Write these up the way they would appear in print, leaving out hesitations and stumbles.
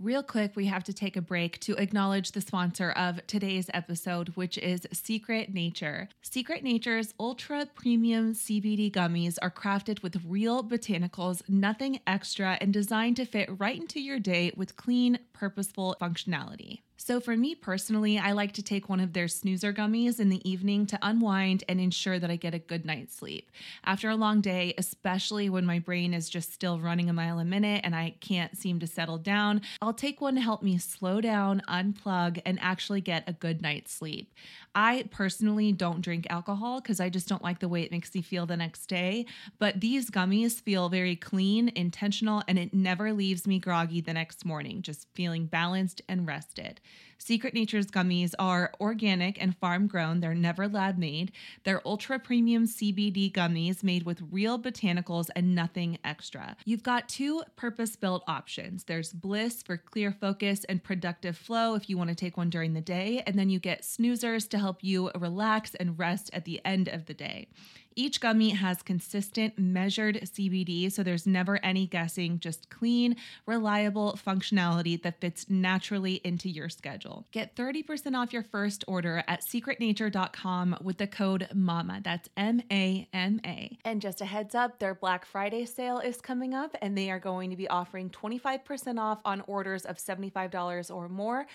Real quick, we have to take a break to acknowledge the sponsor of today's episode, which is Secret Nature. Secret Nature's ultra premium CBD gummies are crafted with real botanicals, nothing extra, and designed to fit right into your day with clean, purposeful functionality. So for me personally, I like to take one of their snoozer gummies in the evening to unwind and ensure that I get a good night's sleep. After a long day, especially when my brain is just still running a mile a minute and I can't seem to settle down, I'll take one to help me slow down, unplug, and actually get a good night's sleep. I personally don't drink alcohol because I just don't like the way it makes me feel the next day, but these gummies feel very clean, intentional, and it never leaves me groggy the next morning, just feeling balanced and rested. Secret Nature's gummies are organic and farm grown. They're never lab made. They're ultra premium CBD gummies made with real botanicals and nothing extra. You've got two purpose-built options. There's Bliss for clear focus and productive flow if you want to take one during the day, and then you get snoozers to help you relax and rest at the end of the day. Each gummy has consistent, measured CBD, so there's never any guessing, just clean, reliable functionality that fits naturally into your schedule. Get 30% off your first order at secretnature.com with the code MAMA. That's MAMA. And just a heads up, their Black Friday sale is coming up, and they are going to be offering 25% off on orders of $75 or more,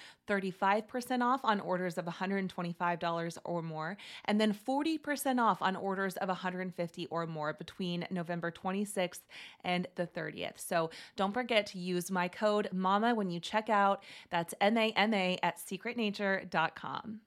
35% off on orders of $125 or more, and then 40% off on orders of $150 or more between November 26th and the 30th. So don't forget to use my code MAMA when you check out. That's MAMA at secretnature.com.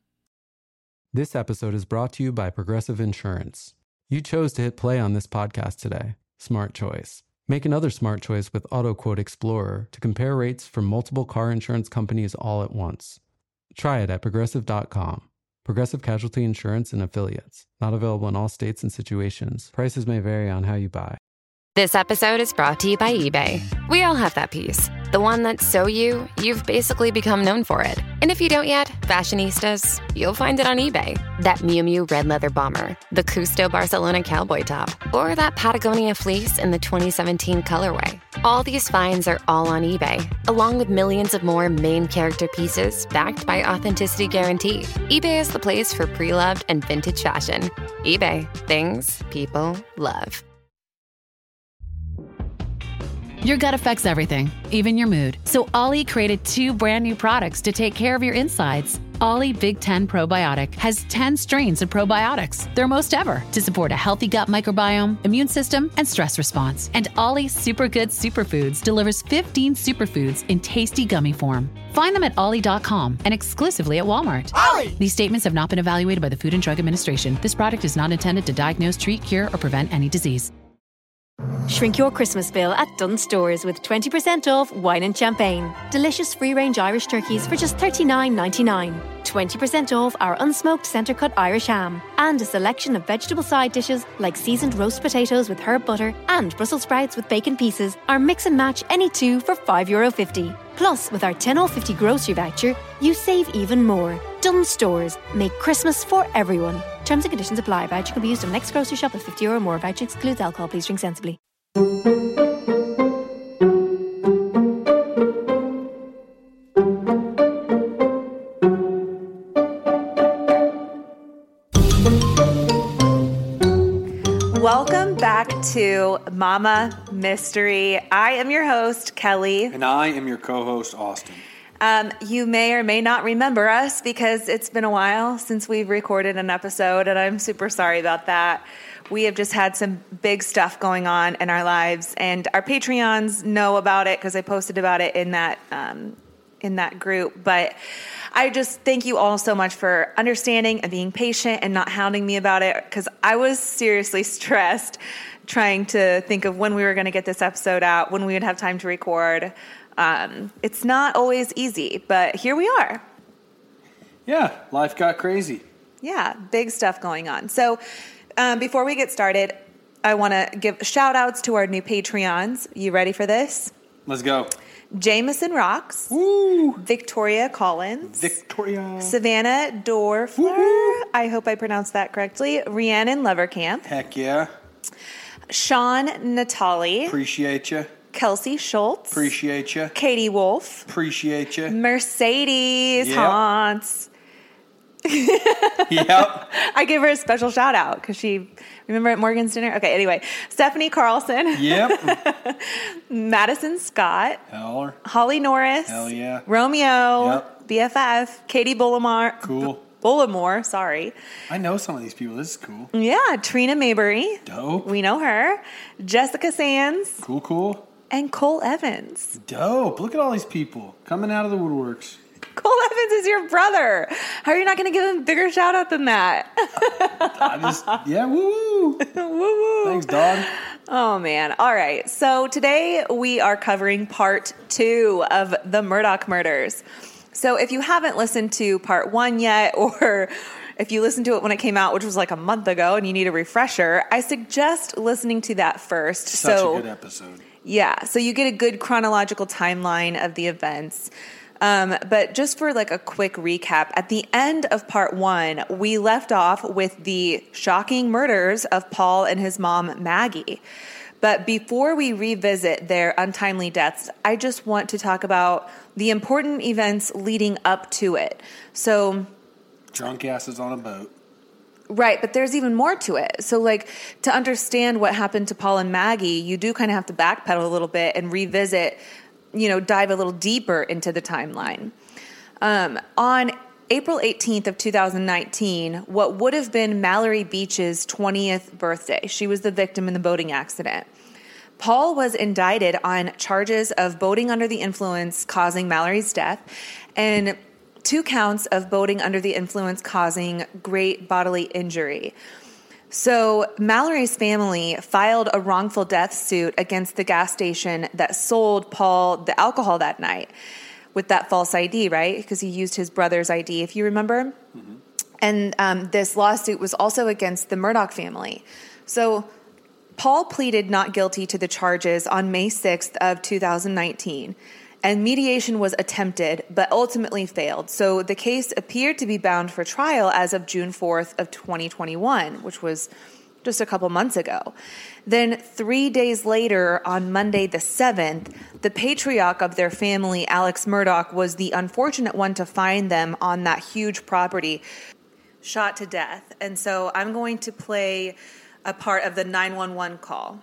This episode is brought to you by Progressive Insurance. You chose to hit play on this podcast today. Smart choice. Make another smart choice with AutoQuote Explorer to compare rates from multiple car insurance companies all at once. Try it at progressive.com. Progressive Casualty Insurance and Affiliates. Not available in all states and situations. Prices may vary on how you buy. This episode is brought to you by eBay. We all have that piece. The one that's so you've basically become known for it. And if you don't yet, fashionistas, you'll find it on eBay. That Miu Miu red leather bomber, the Custo Barcelona cowboy top, or that Patagonia fleece in the 2017 colorway. All these finds are all on eBay, along with millions of more main character pieces backed by authenticity guarantee. eBay is the place for pre-loved and vintage fashion. eBay, things people love. Your gut affects everything, even your mood. So Ollie created 2 brand new products to take care of your insides. Ollie Big 10 Probiotic has 10 strains of probiotics, their most ever, to support a healthy gut microbiome, immune system, and stress response. And Ollie Super Good Superfoods delivers 15 superfoods in tasty gummy form. Find them at ollie.com and exclusively at Walmart. Ollie! These statements have not been evaluated by the Food and Drug Administration. This product is not intended to diagnose, treat, cure, or prevent any disease. Shrink your Christmas bill at Dunnes Stores with 20% off wine and champagne. Delicious free-range Irish turkeys for just $39.99. 20% off our unsmoked centre-cut Irish ham. And a selection of vegetable side dishes like seasoned roast potatoes with herb butter and Brussels sprouts with bacon pieces are mix and match any 2 for €5.50. Plus, with our 10 off 50 grocery voucher, you save even more. Dunnes Stores. Make Christmas for everyone. Terms and conditions apply. Voucher can be used on next grocery shop with €50 or more. Voucher excludes alcohol. Please drink sensibly. Welcome back to Mama Mystery. I am your host, Kelly. And I am your co-host, Austin. You may or may not remember us because it's been a while since we've recorded an episode, and I'm super sorry about that. We have just had some big stuff going on in our lives, and our Patreons know about it because I posted about it in that group. But I just thank you all so much for understanding and being patient and not hounding me about it, because I was seriously stressed trying to think of when we were going to get this episode out, when we would have time to record. It's not always easy, but here we are. Yeah, life got crazy. Yeah, big stuff going on. So before we get started, I want to give shout outs to our new Patreons. You ready for this? Let's go. Jameson Rocks. Woo! Victoria Collins. Victoria. Savannah Dorfler. Woo-hoo. I hope I pronounced that correctly. Rhiannon Leverkamp. Heck yeah. Sean Natali. Appreciate you. Kelsey Schultz. Appreciate you. Katie Wolf. Appreciate you. Mercedes Yep. Hans. Yep. I give her a special shout out because she, remember at Morgan's dinner? Okay, anyway. Stephanie Carlson. Yep. Madison Scott. Heller. Holly Norris. Hell yeah. Romeo. Yep. BFF. Katie Bullimore. Cool. Bullimore, sorry. I know some of these people. This is cool. Yeah, Trina Maybury. Dope. We know her. Jessica Sands. Cool. And Cole Evans. Dope. Look at all these people coming out of the woodworks. Cole Evans is your brother. How are you not going to give him a bigger shout out than that? Woo-woo. Woo-woo. Thanks, dog. Oh, man. All right. So today we are covering part 2 of the Murdaugh murders. So if you haven't listened to part 1 yet, or if you listened to it when it came out, which was like a month ago, and you need a refresher, I suggest listening to that first. Such a good episode. Yeah. So you get a good chronological timeline of the events. But just for like a quick recap, at the end of part 1, we left off with the shocking murders of Paul and his mom, Maggie. But before we revisit their untimely deaths, I just want to talk about the important events leading up to it. So, Drunk asses on a boat. right, but there's even more to it. So, like, to understand what happened to Paul and Maggie, you do kind of have to backpedal a little bit and revisit, dive a little deeper into the timeline. On April 18th of 2019, what would have been Mallory Beach's 20th birthday. She was the victim in the boating accident. Paul was indicted on charges of boating under the influence causing Mallory's death and 2 counts of boating under the influence causing great bodily injury. So Mallory's family filed a wrongful death suit against the gas station that sold Paul the alcohol that night with that false ID, right? Because he used his brother's ID, if you remember. Mm-hmm. And this lawsuit was also against the Murdaugh family. So Paul pleaded not guilty to the charges on May 6th of 2019, and mediation was attempted, but ultimately failed. So the case appeared to be bound for trial as of June 4th of 2021, which was just a couple months ago. Then 3 days later, on Monday the 7th, the patriarch of their family, Alex Murdaugh, was the unfortunate one to find them on that huge property, shot to death. And so I'm going to play a part of the 911 call.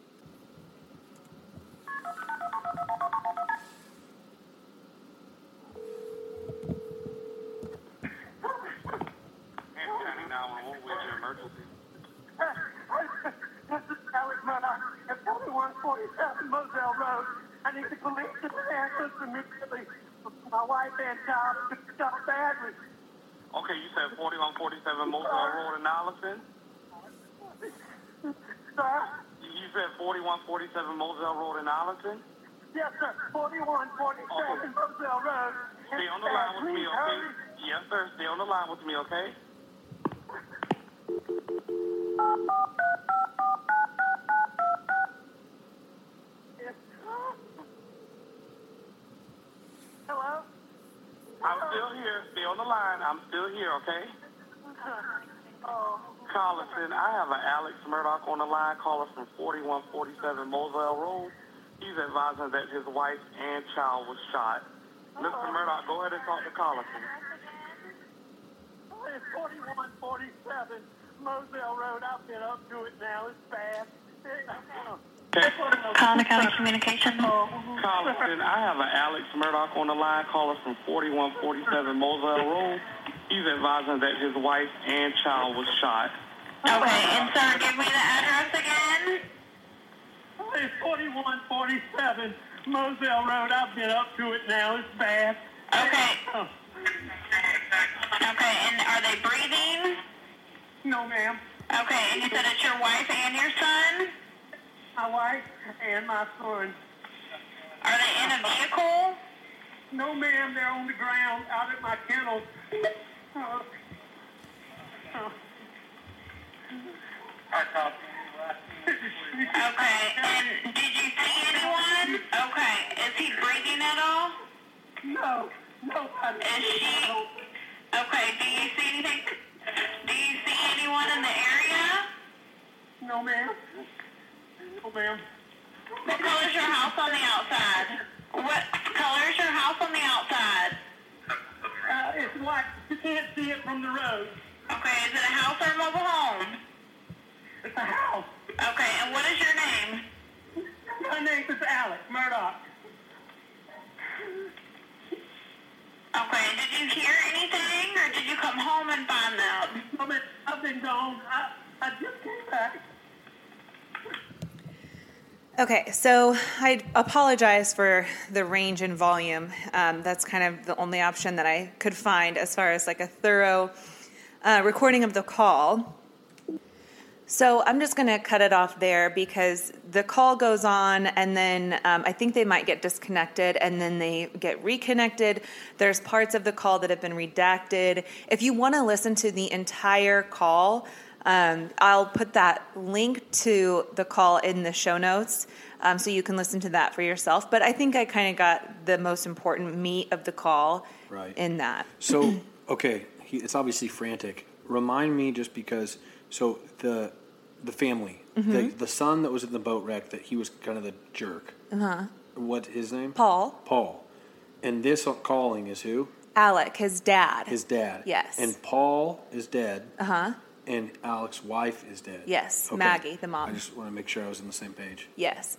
This is Alex Murdaugh at 4147 Moselle Road. I need the police to access immediately. My wife and child are shot badly. Okay, you said 4147 Moselle Road in Allison? Sir? You said 4147 Moselle Road in Allison? Yes, sir. 4147 Moselle Road. Stay on the line with me, okay? Yes, sir. Stay on the line with me, okay? Hello? I'm still here. Stay on the line. I'm still here, okay? Carlton, I have an Alex Murdaugh on the line, caller from 4147 Moselle Road. He's advising that his wife and child was shot. Mr. Murdaugh, go ahead and talk to Carlton. It's 4147 Moselle Road. I've been up to it now. It's bad. Colin County Communication. Carlton, I have an Alex Murdaugh on the line, caller from 4147 Moselle Road. He's advising that his wife and child was shot. Okay, and sir, give me the address again. It's 4147 Moselle Road. I've been up to it now. It's bad. Okay. Okay, and are they breathing? No, ma'am. Okay, and you said it's your wife and your son? My wife and my son. Are they in a vehicle? No, ma'am. They're on the ground out at my kennel. Okay, and did you see anyone? Okay, is he breathing at all? No, nobody. Is she? Okay, do you see anything? Do you see anyone in the area? No, ma'am. No, ma'am. What color is your house on the outside? What color is your house on the outside? It's white. You can't see it from the road. Okay, is it a house or a mobile home? It's a house. Okay, and what is your name? My name is Alex Murdoch. Okay, did you hear anything, or did you come home and find them? I've been gone. I just came back. Okay, so I apologize for the range and volume. That's kind of the only option that I could find as far as like a thorough recording of the call. So I'm just going to cut it off there because the call goes on and then I think they might get disconnected and then they get reconnected. There's parts of the call that have been redacted. If you want to listen to the entire call, I'll put that link to the call in the show notes so you can listen to that for yourself. But I think I kind of got the most important meat of the call in that. So, okay, it's obviously frantic. Remind me just because, so the family, the son that was in the boat wreck, that he was kind of the jerk. Uh-huh. What's his name? Paul. And this calling is who? Alec, his dad. His dad. Yes. And Paul is dead. Uh-huh. And Alex's wife is dead. Yes, Okay. Maggie, the mom. I just want to make sure I was on the same page. Yes.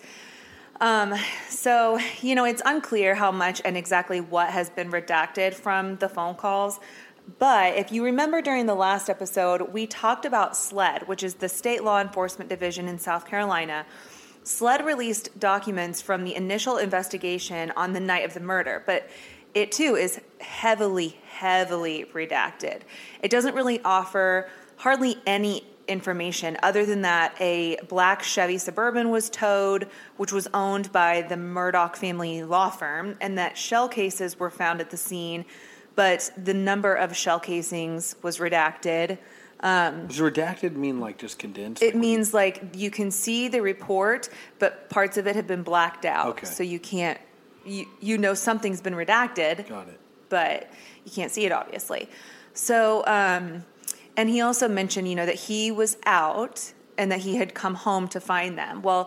So, it's unclear how much and exactly what has been redacted from the phone calls. But if you remember during the last episode, we talked about SLED, which is the State Law Enforcement Division in South Carolina. SLED released documents from the initial investigation on the night of the murder, but it too is heavily redacted. It doesn't really offer hardly any information other than that a black Chevy Suburban was towed, which was owned by the Murdoch family law firm, and that shell cases were found at the scene, but the number of shell casings was redacted. Does redacted mean like just condensed? It means like you can see the report, but parts of it have been blacked out. Okay. So you can't, something's been redacted. Got it. But you can't see it, obviously. So, and he also mentioned, that he was out and that he had come home to find them. Well,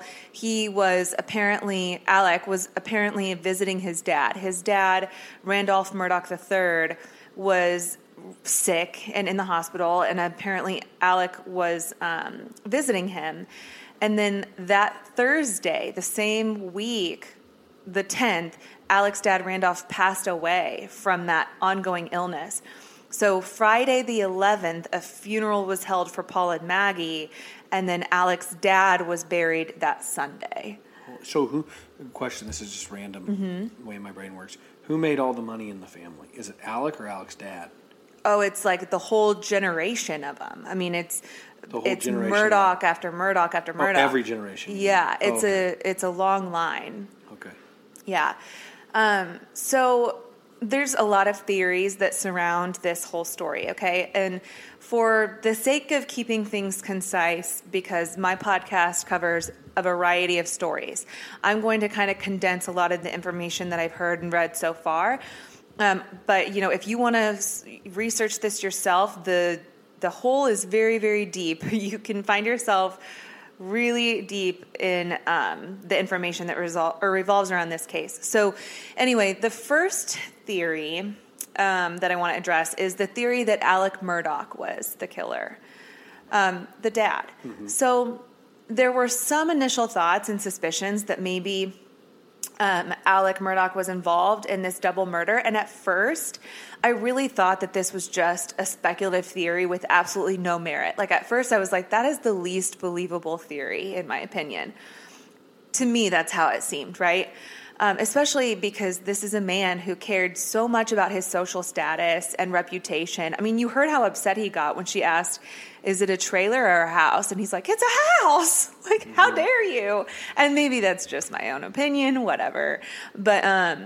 Alec was apparently visiting his dad. His dad, Randolph Murdoch III, was sick and in the hospital, and apparently Alec was visiting him. And then that Thursday, the same week, the 10th, Alec's dad, Randolph, passed away from that ongoing illness. So Friday the 11th, a funeral was held for Paul and Maggie, and then Alec's dad was buried that Sunday. So question, this is just random way my brain works. Who made all the money in the family? Is it Alec or Alec's dad? Oh, it's like the whole generation of them. I mean, it's Murdoch after Murdoch after Murdoch. Every generation. Yeah, it's a long line. Okay. Yeah. So there's a lot of theories that surround this whole story, okay? And for the sake of keeping things concise, because my podcast covers a variety of stories, I'm going to kind of condense a lot of the information that I've heard and read so far. But, if you want to research this yourself, the hole is very, very deep. You can find yourself really deep in the information that revolves around this case. So anyway, the first theory that I want to address is the theory that Alec Murdoch was the killer, the dad. Mm-hmm. So there were some initial thoughts and suspicions that maybe Alec Murdoch was involved in this double murder. And at first, I really thought that this was just a speculative theory with absolutely no merit. Like at first I was like, that is the least believable theory, in my opinion. To me, that's how it seemed, right? Especially because this is a man who cared so much about his social status and reputation. I mean, you heard how upset he got when she asked, is it a trailer or a house? And he's like, it's a house. Like, how dare you? And maybe that's just my own opinion, whatever. But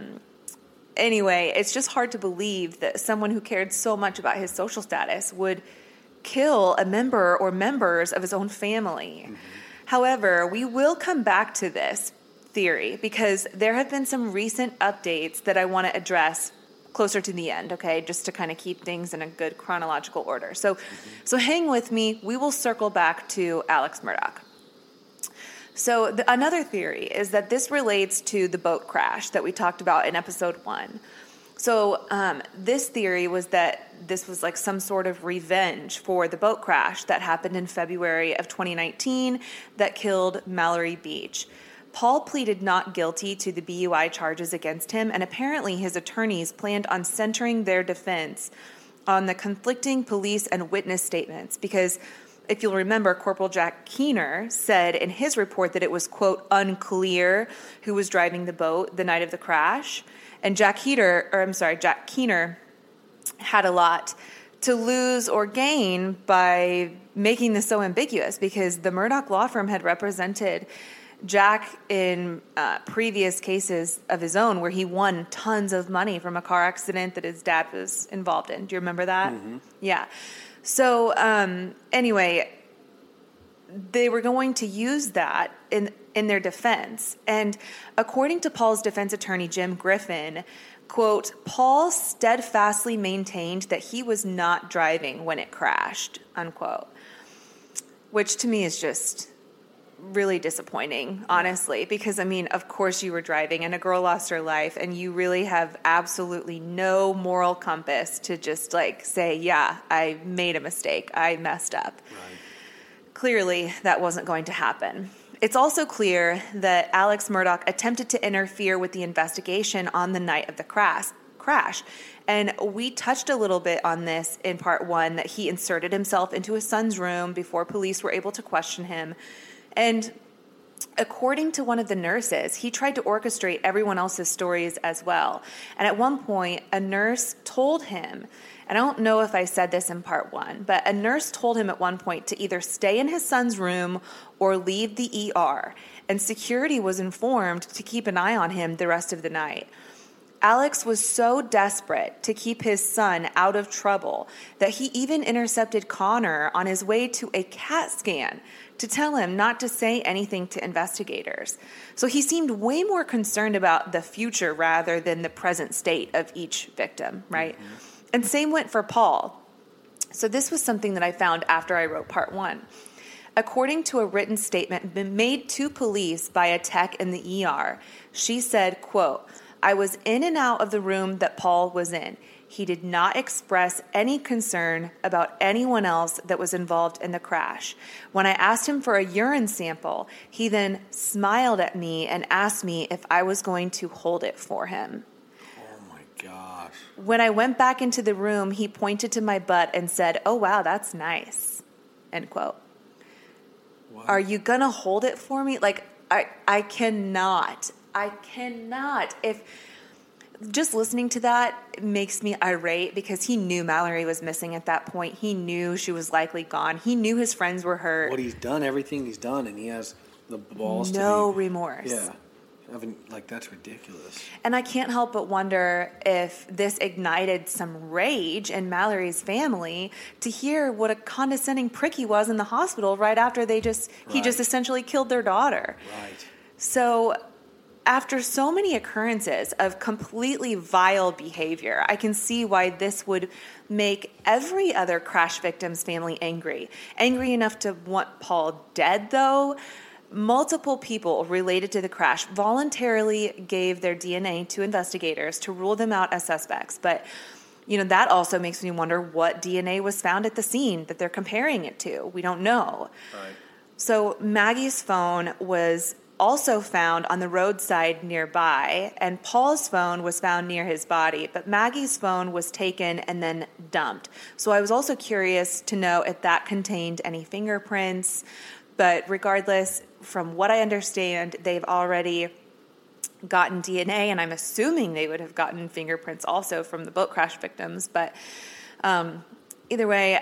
anyway, it's just hard to believe that someone who cared so much about his social status would kill a member or members of his own family. Mm-hmm. However, we will come back to this theory because there have been some recent updates that I want to address closer to the end, okay, just to kind of keep things in a good chronological order. So hang with me. We will circle back to Alex Murdoch. So another theory is that this relates to the boat crash that we talked about in episode 1. So this theory was that this was like some sort of revenge for the boat crash that happened in February of 2019 that killed Mallory Beach. Paul pleaded not guilty to the BUI charges against him, and apparently his attorneys planned on centering their defense on the conflicting police and witness statements because, if you'll remember, Corporal Jack Keener said in his report that it was, quote, unclear who was driving the boat the night of the crash. And Jack Keener had a lot to lose or gain by making this so ambiguous because the Murdaugh law firm had represented Jack in previous cases of his own where he won tons of money from a car accident that his dad was involved in. Do you remember that? Mm-hmm. Yeah. So anyway, they were going to use that in their defense. And according to Paul's defense attorney, Jim Griffin, quote, Paul steadfastly maintained that he was not driving when it crashed, unquote, which to me is just really disappointing, honestly, because, I mean, of course you were driving and a girl lost her life and you really have absolutely no moral compass to just like say, yeah, I made a mistake. I messed up. Right. Clearly that wasn't going to happen. It's also clear that Alex Murdaugh attempted to interfere with the investigation on the night of the crash. And we touched a little bit on this in part 1, that he inserted himself into his son's room before police were able to question him. And according to one of the nurses, he tried to orchestrate everyone else's stories as well. And at one point, a nurse told him, and I don't know if I said this in part 1, but a nurse told him at one point to either stay in his son's room or leave the ER. And security was informed to keep an eye on him the rest of the night. Alex was so desperate to keep his son out of trouble that he even intercepted Connor on his way to a CAT scan to tell him not to say anything to investigators. So he seemed way more concerned about the future rather than the present state of each victim, right? Mm-hmm. And same went for Paul. So this was something that I found after I wrote part 1. According to a written statement made to police by a tech in the ER, she said, quote, I was in and out of the room that Paul was in. He did not express any concern about anyone else that was involved in the crash. When I asked him for a urine sample, he then smiled at me and asked me if I was going to hold it for him. Oh my gosh. When I went back into the room, he pointed to my butt and said, oh wow, that's nice, end quote. What? Are you going to hold it for me? Like, I cannot. If just listening to that makes me irate because he knew Mallory was missing at that point. He knew she was likely gone. He knew his friends were hurt. What he's done, everything he's done, and he has the balls no remorse. Yeah. That's ridiculous. And I can't help but wonder if this ignited some rage in Mallory's family to hear what a condescending prick he was in the hospital right after he just essentially killed their daughter. Right. So after so many occurrences of completely vile behavior, I can see why this would make every other crash victim's family angry. Angry enough to want Paul dead, though. Multiple people related to the crash voluntarily gave their DNA to investigators to rule them out as suspects. But, that also makes me wonder what DNA was found at the scene that they're comparing it to. We don't know. Right. So Maggie's phone was also found on the roadside nearby, and Paul's phone was found near his body, but Maggie's phone was taken and then dumped. So I was also curious to know if that contained any fingerprints, but regardless, from what I understand, they've already gotten DNA, and I'm assuming they would have gotten fingerprints also from the boat crash victims, but either way,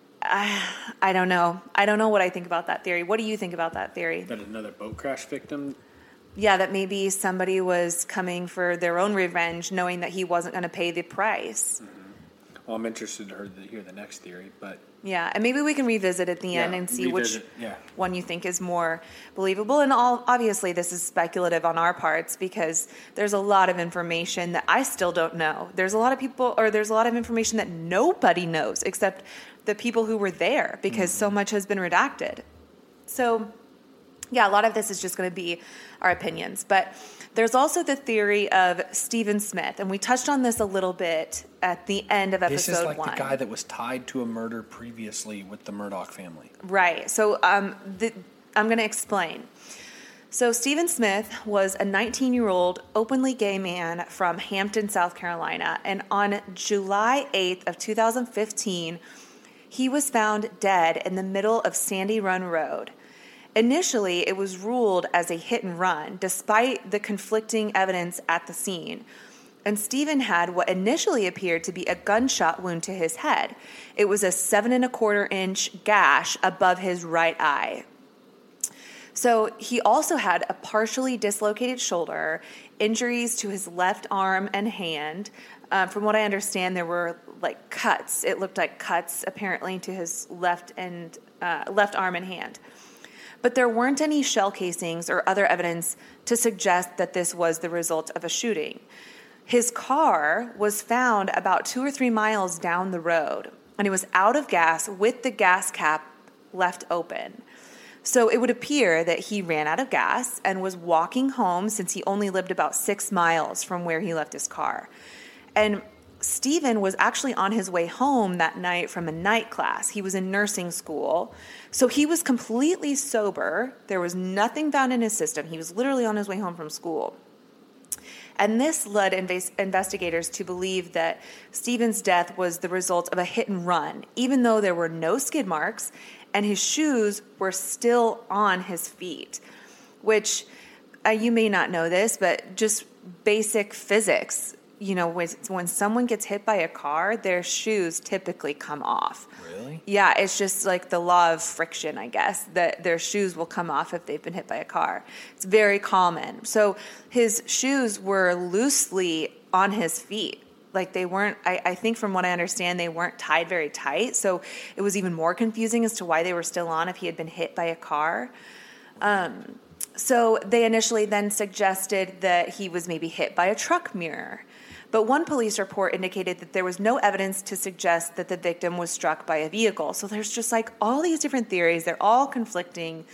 I don't know. I don't know what I think about that theory. What do you think about that theory? That another boat crash victim? Yeah, that maybe somebody was coming for their own revenge, knowing that he wasn't going to pay the price. Mm-hmm. Well, I'm interested to hear the next theory, but... Yeah, and maybe we can revisit at the end and see which one you think is more believable. And obviously this is speculative on our parts because there's a lot of information that I still don't know. There's a lot of information that nobody knows except the people who were there because so much has been redacted. So Yeah, a lot of this is just going to be our opinions. But there's also the theory of Stephen Smith, and we touched on this a little bit at the end of episode 1. This is like the guy that was tied to a murder previously with the Murdaugh family. Right. So I'm going to explain. So Stephen Smith was a 19-year-old openly gay man from Hampton, South Carolina, and on July 8th of 2015, he was found dead in the middle of Sandy Run Road. Initially, it was ruled as a hit and run, despite the conflicting evidence at the scene. And Stephen had what initially appeared to be a gunshot wound to his head. It was a 7.25-inch gash above his right eye. So he also had a partially dislocated shoulder, injuries to his left arm and hand. From what I understand, there were like cuts. It looked like cuts apparently to his left arm and hand. But there weren't any shell casings or other evidence to suggest that this was the result of a shooting. His car was found about 2 or 3 miles down the road, and it was out of gas with the gas cap left open. So it would appear that he ran out of gas and was walking home, since he only lived about 6 miles from where he left his car. And Stephen was actually on his way home that night from a night class. He was in nursing school. So he was completely sober. There was nothing found in his system. He was literally on his way home from school. And this led investigators to believe that Stephen's death was the result of a hit and run, even though there were no skid marks and his shoes were still on his feet, which you may not know this, but just basic physics. You know, when someone gets hit by a car, their shoes typically come off. Really? Yeah, it's just like the law of friction, I guess, that their shoes will come off if they've been hit by a car. It's very common. So his shoes were loosely on his feet. Like they weren't, I think from what I understand, they weren't tied very tight. So it was even more confusing as to why they were still on if he had been hit by a car. So they initially then suggested that he was maybe hit by a truck mirror. But one police report indicated that there was no evidence to suggest that the victim was struck by a vehicle. So there's just like all these different theories. They're all conflicting.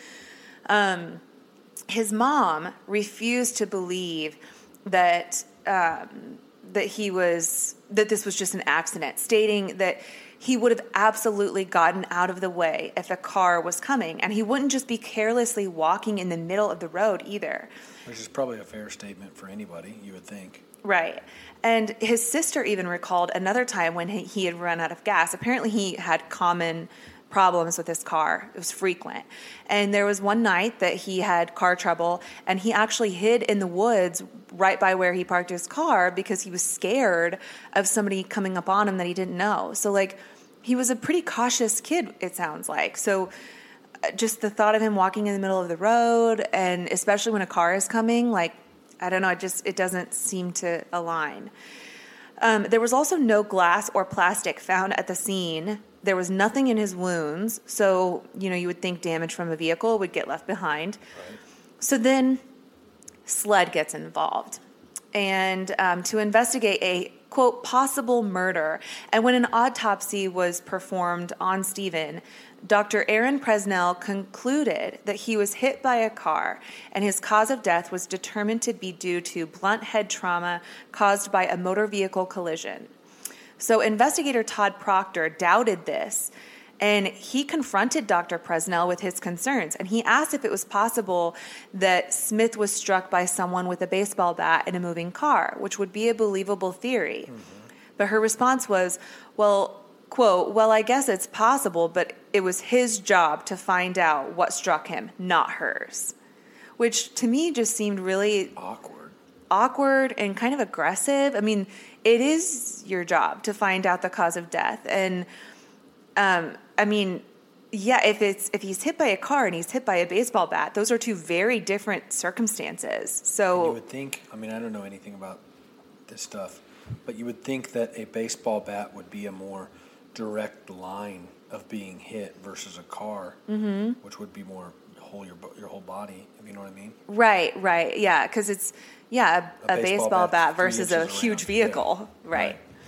His mom refused to believe that this was just an accident, stating that he would have absolutely gotten out of the way if a car was coming, and he wouldn't just be carelessly walking in the middle of the road either. Which is probably a fair statement for anybody, you would think. Right. And his sister even recalled another time when he had run out of gas. Apparently he had common problems with his car. It was frequent. And there was one night that he had car trouble, and he actually hid in the woods right by where he parked his car because he was scared of somebody coming up on him that he didn't know. So, like, he was a pretty cautious kid, it sounds like. So just the thought of him walking in the middle of the road, and especially when a car is coming, like, I don't know, it doesn't seem to align. There was also no glass or plastic found at the scene. There was nothing in his wounds. So, you would think damage from a vehicle would get left behind. Right. So then SLED gets involved and to investigate a, quote, possible murder. And when an autopsy was performed on Stephen, Dr. Aaron Presnell concluded that he was hit by a car, and his cause of death was determined to be due to blunt head trauma caused by a motor vehicle collision. So investigator Todd Proctor doubted this, and he confronted Dr. Presnell with his concerns, and he asked if it was possible that Smith was struck by someone with a baseball bat in a moving car, which would be a believable theory. Mm-hmm. But her response was, well, quote, "Well, I guess it's possible, but it was his job to find out what struck him, not hers." Which to me just seemed really awkward and kind of aggressive. I mean, it is your job to find out the cause of death. And I mean, yeah, if he's hit by a car and he's hit by a baseball bat, those are two very different circumstances. So you would think, I mean, I don't know anything about this stuff, but you would think that a baseball bat would be a more direct line of being hit versus a car, mm-hmm. which would be more your whole body, if you know what I mean. Right, yeah, because it's a baseball bat versus a huge vehicle, yeah. Right.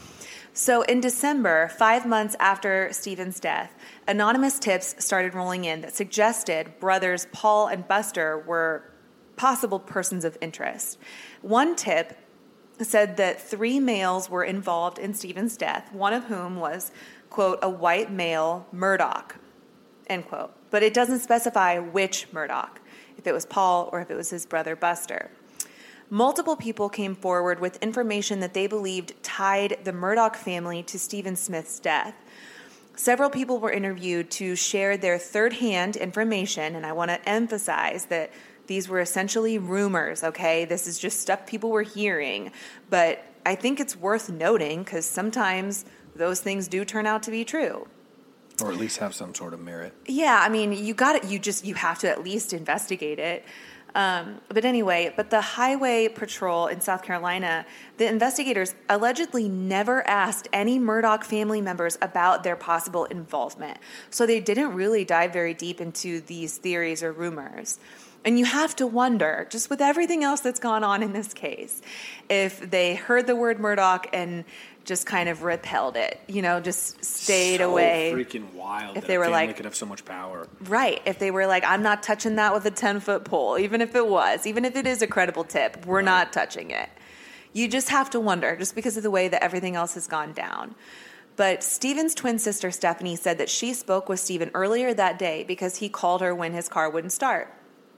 So in December, 5 months after Stephen's death, anonymous tips started rolling in that suggested brothers Paul and Buster were possible persons of interest. One tip said that 3 males were involved in Stephen's death, one of whom was, quote, a white male Murdaugh, end quote. But it doesn't specify which Murdaugh, if it was Paul or if it was his brother Buster. Multiple people came forward with information that they believed tied the Murdaugh family to Stephen Smith's death. Several people were interviewed to share their third-hand information, and I want to emphasize that these were essentially rumors, okay? This is just stuff people were hearing. But I think it's worth noting because sometimes those things do turn out to be true. Or at least have some sort of merit. Yeah, I mean, you have to at least investigate it. But anyway, the Highway Patrol in South Carolina, the investigators allegedly never asked any Murdaugh family members about their possible involvement. So they didn't really dive very deep into these theories or rumors. And you have to wonder, just with everything else that's gone on in this case, if they heard the word Murdaugh and just kind of repelled it, just stayed away. So freaking wild. If they were like, could have so much power. Right. If they were like, I'm not touching that with a 10-foot pole, even if it is a credible tip, we're not touching it. You just have to wonder, just because of the way that everything else has gone down. But Stephen's twin sister, Stephanie, said that she spoke with Stephen earlier that day because he called her when his car wouldn't start.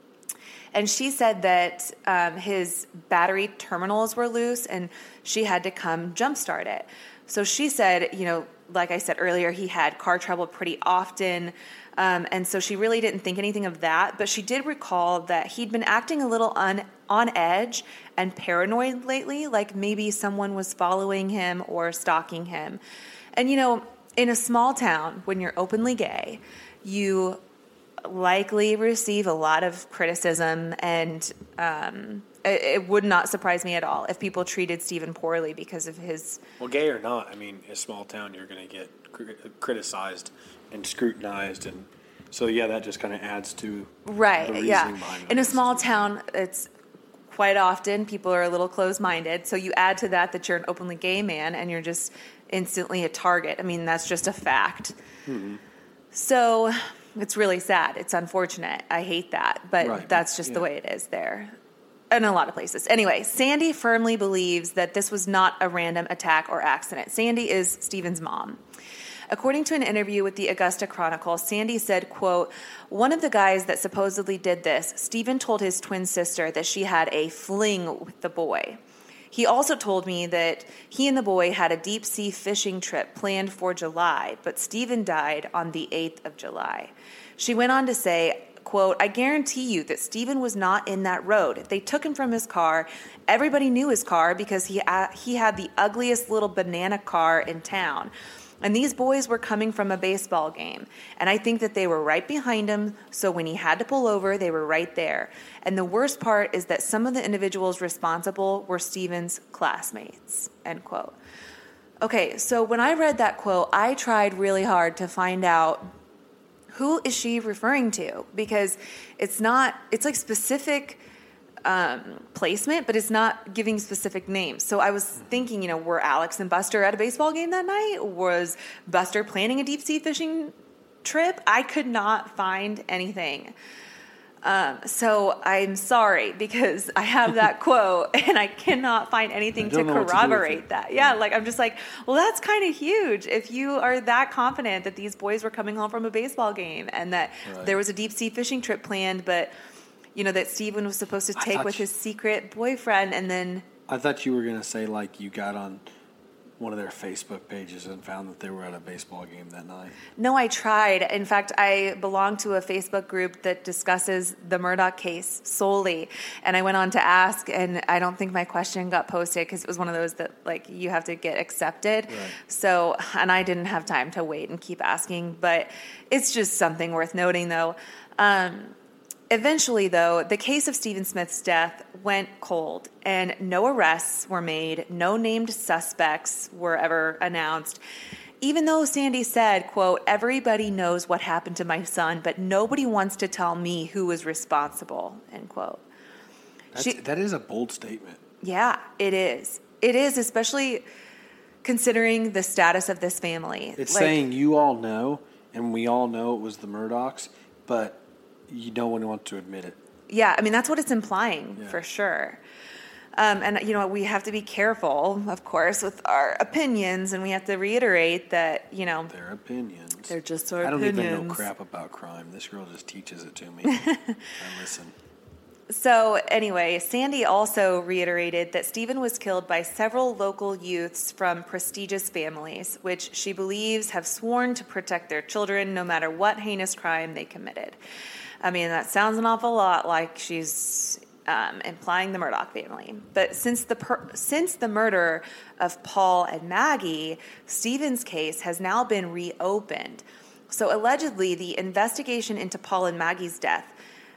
And she said that his battery terminals were loose and she had to come jumpstart it. So she said, like I said earlier, he had car trouble pretty often. And so she really didn't think anything of that. But she did recall that he'd been acting a little on edge and paranoid lately, like maybe someone was following him or stalking him. And, in a small town, when you're openly gay, you likely receive a lot of criticism, and it would not surprise me at all if people treated Stephen poorly because of his... Well, gay or not, I mean, in a small town, you're going to get criticized and scrutinized, and so, yeah, that just kind of adds to the reasoning behind it. In a small town, it's quite often people are a little closed-minded, so you add to that you're an openly gay man, and you're just instantly a target. I mean, that's just a fact. Mm-hmm. So... it's really sad. It's unfortunate. I hate that. But that's just the way it is there. In a lot of places. Anyway, Sandy firmly believes that this was not a random attack or accident. Sandy is Stephen's mom. According to an interview with the Augusta Chronicle, Sandy said, quote, one of the guys that supposedly did this, Stephen told his twin sister that she had a fling with the boy. He also told me that he and the boy had a deep-sea fishing trip planned for July, but Stephen died on the 8th of July. She went on to say, quote, I guarantee you that Stephen was not in that road. They took him from his car. Everybody knew his car because he had the ugliest little banana car in town. And these boys were coming from a baseball game. And I think that they were right behind him, so when he had to pull over, they were right there. And the worst part is that some of the individuals responsible were Stephen's classmates, end quote. Okay, so when I read that quote, I tried really hard to find out who is she referring to? Because it's like specific placement, but it's not giving specific names. So I was thinking, were Alex and Buster at a baseball game that night? Was Buster planning a deep-sea fishing trip? I could not find anything. So I'm sorry because I have that quote and I cannot find anything to corroborate that. Yeah, I'm just like, well, that's kind of huge. If you are that confident that these boys were coming home from a baseball game and that there was a deep-sea fishing trip planned, but that Stephen was supposed to take with his secret boyfriend, and then... I thought you were going to say, you got on one of their Facebook pages and found that they were at a baseball game that night. No, I tried. In fact, I belong to a Facebook group that discusses the Murdaugh case solely, and I went on to ask, and I don't think my question got posted because it was one of those that, you have to get accepted. Right. So, and I didn't have time to wait and keep asking, but it's just something worth noting, though. Eventually, though, the case of Stephen Smith's death went cold, and no arrests were made, no named suspects were ever announced, even though Sandy said, quote, everybody knows what happened to my son, but nobody wants to tell me who was responsible, end quote. That is a bold statement. Yeah, it is. It is, especially considering the status of this family. It's saying you all know, and we all know it was the Murdochs, but no one wants to admit it. Yeah, I mean, that's what it's implying, for sure. And, we have to be careful, of course, with our opinions, and we have to reiterate that, Their opinions. They're just our I opinions. don't even know crap about crime. This girl just teaches it to me. I listen. So anyway, Sandy also reiterated that Stephen was killed by several local youths from prestigious families, which she believes have sworn to protect their children no matter what heinous crime they committed. I mean, that sounds an awful lot like she's implying the Murdoch family. But since the murder of Paul and Maggie, Stephen's case has now been reopened. So allegedly, the investigation into Paul and Maggie's death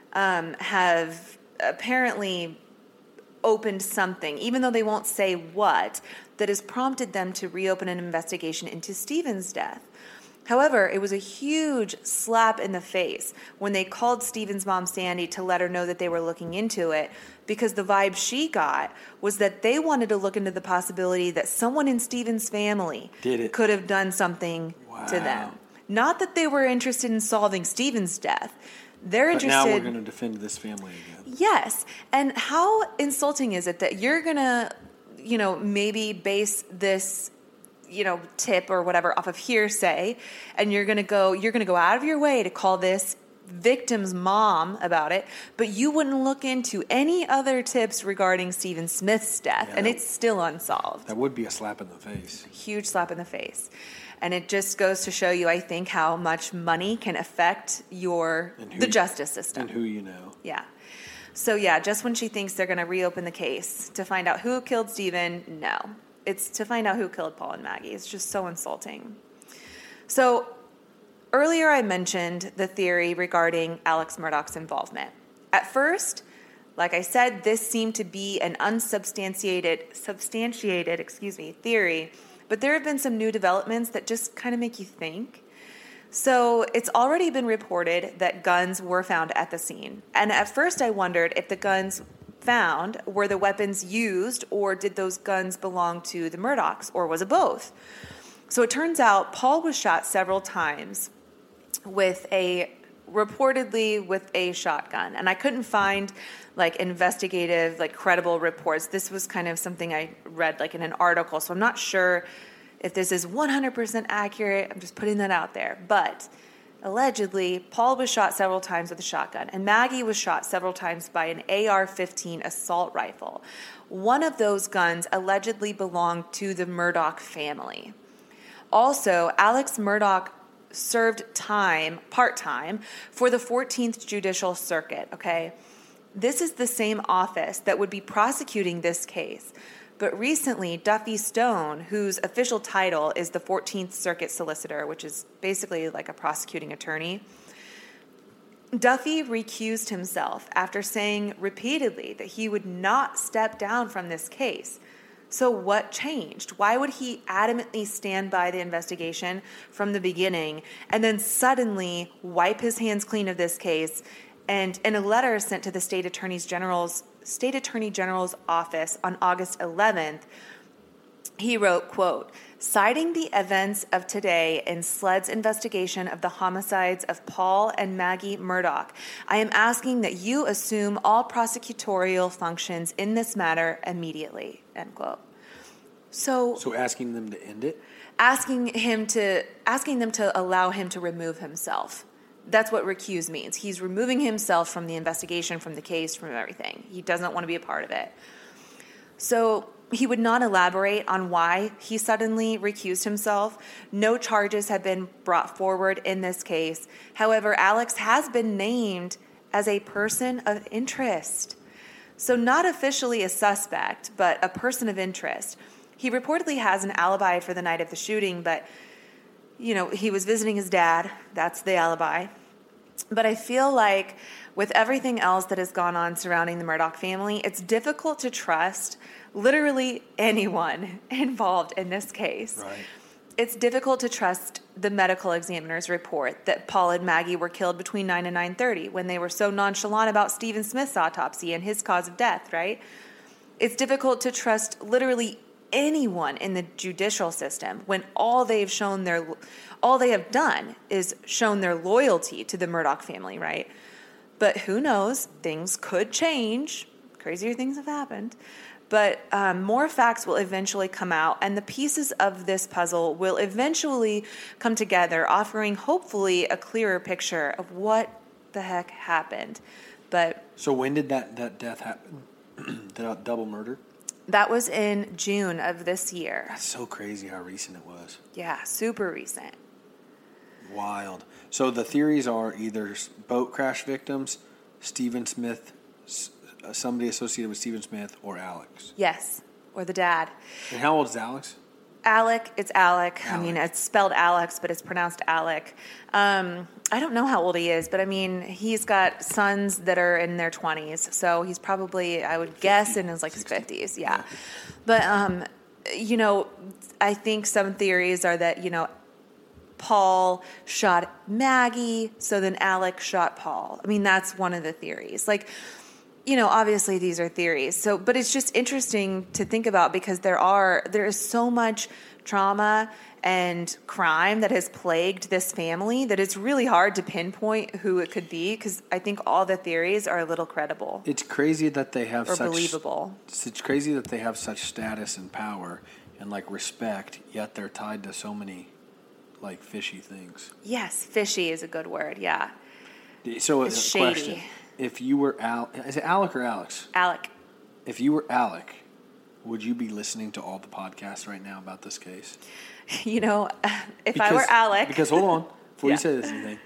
have apparently opened something, even though they won't say what, that has prompted them to reopen an investigation into Stephen's death. However, it was a huge slap in the face when they called Stephen's mom, Sandy, to let her know that they were looking into it, because the vibe she got was that they wanted to look into the possibility that someone in Stephen's family could have done something to them. Not that they were interested in solving Stephen's death. They're interested. But now we're going to defend this family again. Yes. And how insulting is it that you're going to, maybe base this, tip or whatever off of hearsay, and you're going to go out of your way to call this victim's mom about it, but you wouldn't look into any other tips regarding Stephen Smith's death, and it's still unsolved. That would be a slap in the face. Huge slap in the face. And it just goes to show you, I think, how much money can affect the justice system. And who you know. Yeah. So, just when she thinks they're going to reopen the case to find out who killed Stephen, no. It's to find out who killed Paul and Maggie. It's just so insulting. So, earlier I mentioned the theory regarding Alex Murdaugh's involvement. At first, like I said, this seemed to be an substantiated theory, but there have been some new developments that just kind of make you think. So it's already been reported that guns were found at the scene. And at first I wondered if the guns found were the weapons used, or did those guns belong to the Murdochs, or was it both? So it turns out Paul was shot several times reportedly with a shotgun. And I couldn't find investigative, credible reports. This was kind of something I read in an article. So I'm not sure if this is 100% accurate. I'm just putting that out there. But allegedly, Paul was shot several times with a shotgun, and Maggie was shot several times by an AR-15 assault rifle. One of those guns allegedly belonged to the Murdoch family. Also, Alex Murdaugh served part-time, for the 14th Judicial Circuit, okay? This is the same office that would be prosecuting this case. But recently, Duffy Stone, whose official title is the 14th Circuit Solicitor, which is basically like a prosecuting attorney, Duffy recused himself after saying repeatedly that he would not step down from this case. So what changed? Why would he adamantly stand by the investigation from the beginning and then suddenly wipe his hands clean of this case? And in a letter sent to the State Attorney General's office on August 11th, he wrote, quote, "Citing the events of today in SLED's investigation of the homicides of Paul and Maggie Murdoch, I am asking that you assume all prosecutorial functions in this matter immediately," end quote. So asking them to end it? Asking them to allow him to remove himself. That's what recuse means. He's removing himself from the investigation, from the case, from everything. He doesn't want to be a part of it. So he would not elaborate on why he suddenly recused himself. No charges have been brought forward in this case. However, Alex has been named as a person of interest. So not officially a suspect, but a person of interest. He reportedly has an alibi for the night of the shooting, but he was visiting his dad. That's the alibi. But I feel like with everything else that has gone on surrounding the Murdoch family, it's difficult to trust literally anyone involved in this case. Right. It's difficult to trust the medical examiner's report that Paul and Maggie were killed between 9 and 9:30 when they were so nonchalant about Stephen Smith's autopsy and his cause of death, right? It's difficult to trust literally anyone in the judicial system when all they have done is shown their loyalty to the Murdaugh family, right? But who knows? Things could change. Crazier things have happened. But more facts will eventually come out, and the pieces of this puzzle will eventually come together, offering hopefully a clearer picture of what the heck happened. But so when did that death happen? That double murder? That was in June of this year. That's so crazy how recent it was. Yeah, super recent. Wild. So the theories are either boat crash victims, Stephen Smith, somebody associated with Stephen Smith, or Alex. Yes, or the dad. And how old is Alex? Alec, it's Alec. I mean, it's spelled Alex, but it's pronounced Alec. I don't know how old he is, but I mean, he's got sons that are in their 20s, so he's probably, I would guess, in his 50s, yeah. But, I think some theories are that, Paul shot Maggie, so then Alec shot Paul. I mean, that's one of the theories. Obviously these are theories. So, but it's just interesting to think about because there is so much trauma and crime that has plagued this family that it's really hard to pinpoint who it could be because I think all the theories are a little credible. It's crazy that they have believable. It's crazy that they have such status and power and respect, yet they're tied to so many fishy things. Yes, fishy is a good word. Yeah. So it's a shady. Question. If you were is it Alec or Alex? Alec. If you were Alec, would you be listening to all the podcasts right now about this case? If I were Alec. Because hold on, before you say this anything,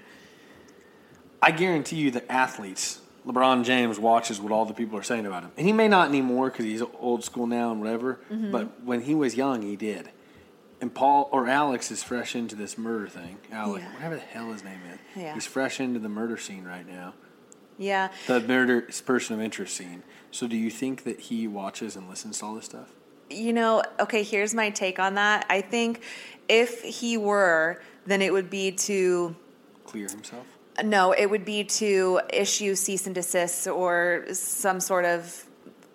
I guarantee you that athletes, LeBron James watches what all the people are saying about him. And he may not anymore because he's old school now and whatever, but when he was young, he did. And Paul or Alex is fresh into this murder thing. Alec, whatever the hell his name is. Yeah. He's fresh into the murder scene right now. Yeah. The murder person of interest scene. So do you think that he watches and listens to all this stuff? Okay, here's my take on that. I think if he were, then it would be to... Clear himself? No, it would be to issue cease and desist or some sort of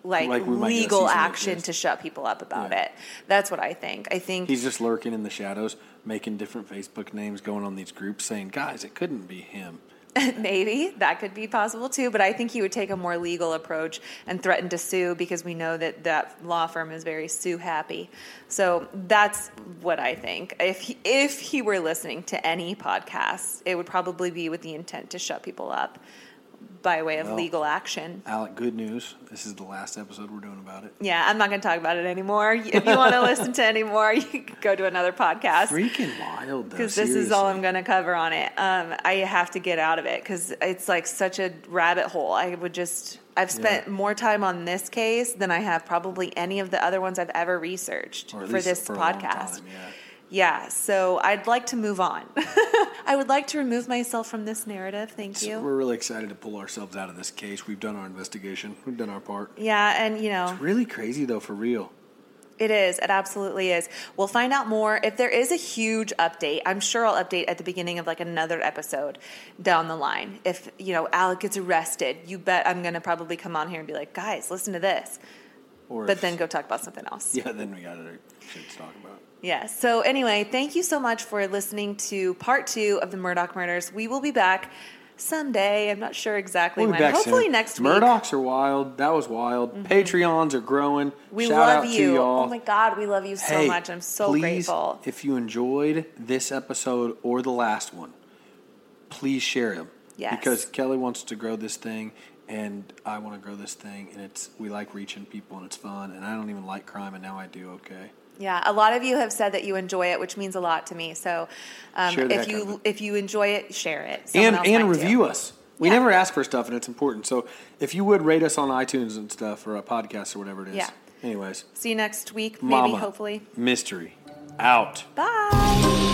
legal action to shut people up about it. That's what I think. I think... He's just lurking in the shadows, making different Facebook names, going on these groups saying, guys, it couldn't be him. Maybe that could be possible too, but I think he would take a more legal approach and threaten to sue because we know that law firm is very sue happy. So that's what I think. If he were listening to any podcasts, it would probably be with the intent to shut people up by way of legal action. Alec, good news. This is the last episode we're doing about it. Yeah, I'm not going to talk about it anymore. If you want to listen to any more, you can go to another podcast. Freaking wild, though. Because this is all I'm going to cover on it. I have to get out of it because it's such a rabbit hole. I've spent more time on this case than I have probably any of the other ones I've ever researched for this podcast. Yeah, so I'd like to move on. I would like to remove myself from this narrative. Thank you. We're really excited to pull ourselves out of this case. We've done our investigation. We've done our part. Yeah, and It's really crazy, though, for real. It is. It absolutely is. We'll find out more. If there is a huge update, I'm sure I'll update at the beginning of another episode down the line. If, Alec gets arrested, you bet I'm going to probably come on here and be like, guys, listen to this. But then go talk about something else. Yeah, then we got other shit to talk about. Yeah. So anyway, thank you so much for listening to part 2 of the Murdaugh murders. We will be back someday. I'm not sure exactly when. Hopefully soon. Next week. Murdaughs are wild. That was wild. Mm-hmm. Patreons are growing. We Shout love out you. To y'all. Oh my God, we love you so much. I'm so grateful. If you enjoyed this episode or the last one, please share them. Yes. Because Kelly wants to grow this thing. And I want to grow this thing, and we like reaching people, and it's fun. And I don't even like crime, and now I do. Okay. Yeah, a lot of you have said that you enjoy it, which means a lot to me. So, if you enjoy it, share it. And review us. We never ask for stuff, and it's important. So, if you would rate us on iTunes and stuff, or a podcast, or whatever it is. Yeah. Anyways. See you next week, maybe, hopefully. Mystery. Out. Bye.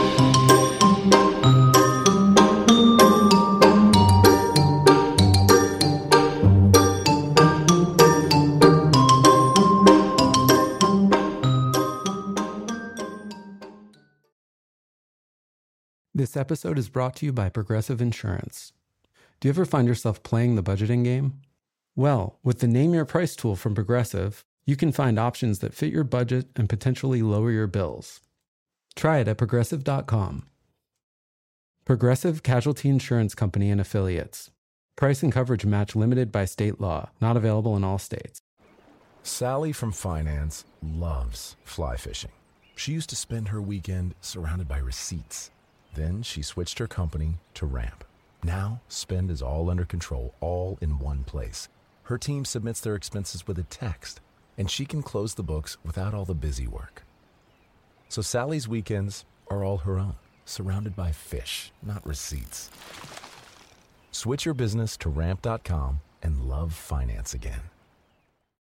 This episode is brought to you by Progressive Insurance. Do you ever find yourself playing the budgeting game? Well, with the Name Your Price tool from Progressive, You can find options that fit your budget and potentially lower your bills. Try it at Progressive.com. Progressive Casualty Insurance Company and Affiliates. Price and coverage match limited by state law. Not available in all states. Sally from finance loves fly fishing. She used to spend her weekend surrounded by receipts. Then she switched her company to Ramp. Now, spend is all under control, all in one place. Her team submits their expenses with a text, and she can close the books without all the busy work. So Sally's weekends are all her own, surrounded by fish, not receipts. Switch your business to Ramp.com and love finance again.